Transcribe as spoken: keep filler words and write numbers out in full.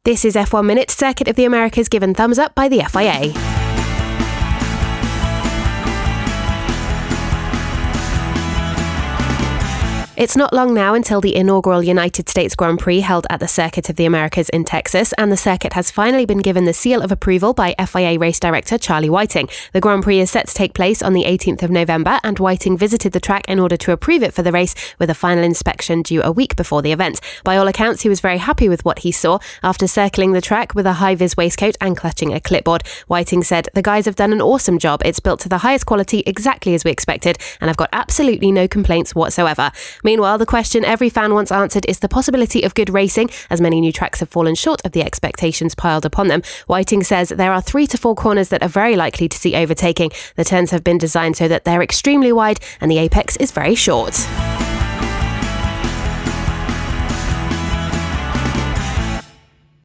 This is F one Minute, Circuit of the Americas given thumbs up by the F I A. It's not long now until the inaugural United States Grand Prix held at the Circuit of the Americas in Texas, and the circuit has finally been given the seal of approval by F I A race director Charlie Whiting. The Grand Prix is set to take place on the eighteenth of November, and Whiting visited the track in order to approve it for the race, with a final inspection due a week before the event. By all accounts, he was very happy with what he saw. After circling the track with a high-vis waistcoat and clutching a clipboard, Whiting said, "The guys have done an awesome job. It's built to the highest quality, exactly as we expected, and I've got absolutely no complaints whatsoever." Meanwhile, the question every fan wants answered is the possibility of good racing, as many new tracks have fallen short of the expectations piled upon them. Whiting says there are three to four corners that are very likely to see overtaking. The turns have been designed so that they're extremely wide and the apex is very short.